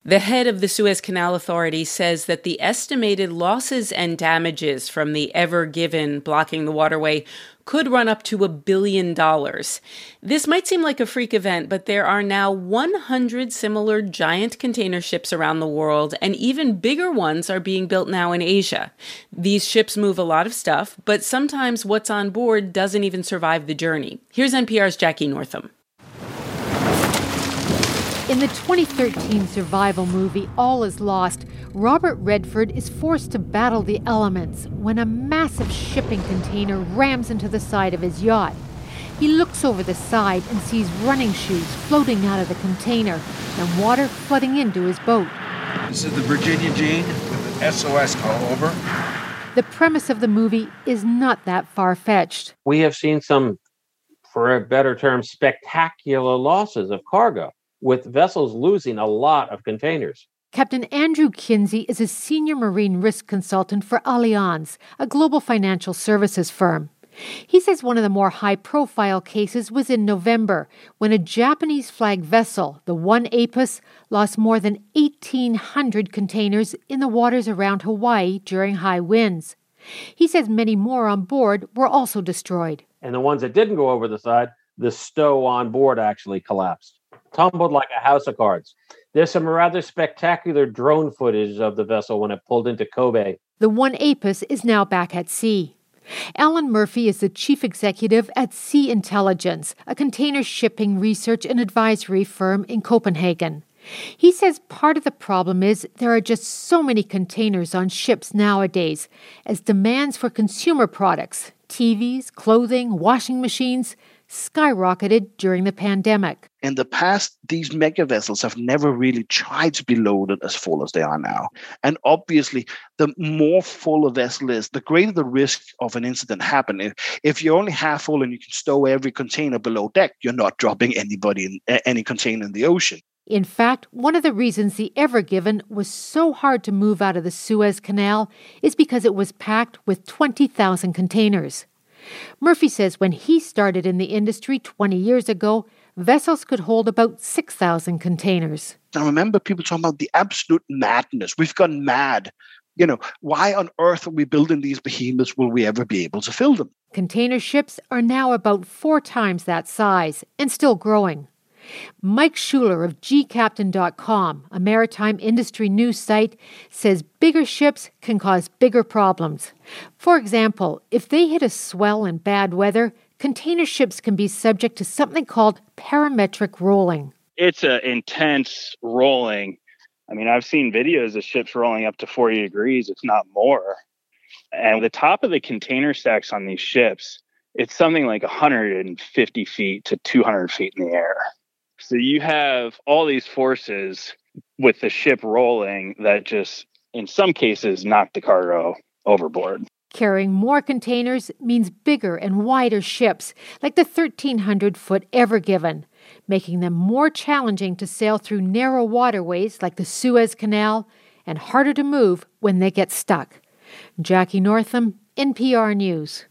The head of the Suez Canal Authority says that the estimated losses and damages from the Ever Given blocking the waterway could run up to $1 billion. This might seem like a freak event, but there are now 100 similar giant container ships around the world, and even bigger ones are being built now in Asia. These ships move a lot of stuff, but sometimes what's on board doesn't even survive the journey. Here's NPR's Jackie Northam. In the 2013 survival movie All Is Lost, Robert Redford is forced to battle the elements when a massive shipping container rams into the side of his yacht. He looks over the side and sees running shoes floating out of the container and water flooding into his boat. This is the Virginia Jane with an SOS call, over. The premise of the movie is not that far-fetched. We have seen some, for a better term, spectacular losses of cargo, with vessels losing a lot of containers. Captain Andrew Kinsey is a senior marine risk consultant for Allianz, a global financial services firm. He says one of the more high-profile cases was in November, when a Japanese-flagged vessel, the One Apus, lost more than 1,800 containers in the waters around Hawaii during high winds. He says many more on board were also destroyed. And the ones that didn't go over the side, the stow on board actually collapsed. Tumbled like a house of cards. There's some rather spectacular drone footage of the vessel when it pulled into Kobe. The One Apus is now back at sea. Alan Murphy is the chief executive at Sea Intelligence, a container shipping research and advisory firm in Copenhagen. He says part of the problem is there are just so many containers on ships nowadays, as demands for consumer products, TVs, clothing, washing machines, skyrocketed during the pandemic. In the past, these mega vessels have never really tried to be loaded as full as they are now. And obviously, the more full a vessel is, the greater the risk of an incident happening. If you're only half full and you can stow every container below deck, you're not dropping anybody in any container in the ocean. In fact, one of the reasons the Ever Given was so hard to move out of the Suez Canal is because it was packed with 20,000 containers. Murphy says when he started in the industry 20 years ago, vessels could hold about 6,000 containers. I remember people talking about the absolute madness. We've gone mad. Why on earth are we building these behemoths? Will we ever be able to fill them? Container ships are now about 4 times that size and still growing. Mike Schuler of gcaptain.com, a maritime industry news site, says bigger ships can cause bigger problems. For example, if they hit a swell in bad weather, container ships can be subject to something called parametric rolling. It's an intense rolling. I mean, I've seen videos of ships rolling up to 40 degrees, if not more. And the top of the container stacks on these ships, it's something like 150 feet to 200 feet in the air. So you have all these forces with the ship rolling that just, in some cases, knock the cargo overboard. Carrying more containers means bigger and wider ships, like the 1,300-foot Ever Given, making them more challenging to sail through narrow waterways like the Suez Canal and harder to move when they get stuck. Jackie Northam, NPR News.